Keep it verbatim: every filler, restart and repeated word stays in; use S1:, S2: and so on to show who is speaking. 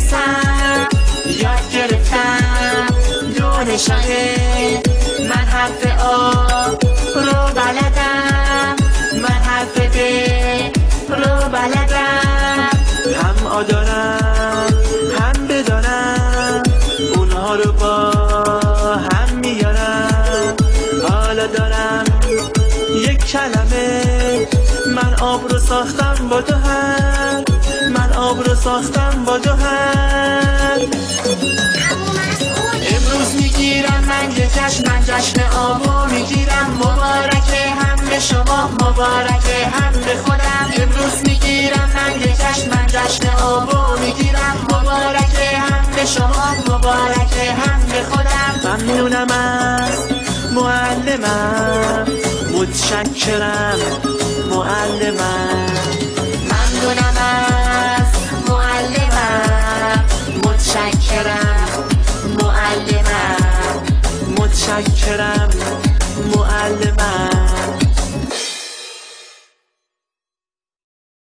S1: نویسم، یاد گرفتم دانشانه. من حرف آ رو بلدم، من حرف ب رو بلدم. هم آ دارم هم بدانم، اونها رو با هم میارم. حالا دارم یک کلمه، من آب رو ساختم با دو هم، من آب رو ساختم با دو هم. امروز میگیرم من یه جشن، من جشن آبو میگیرم. مبارکه هم به شما، مبارکه هم به خودم. امروز میگیرم من یه جشن، من جشن آبو میگیرم. مبارکه هم به شما، مبارکه هم به خودم. ممنونم از معلمم، متشکرم معلمم. ممنونم از معلمم، متشکرم معلمم، متشکرم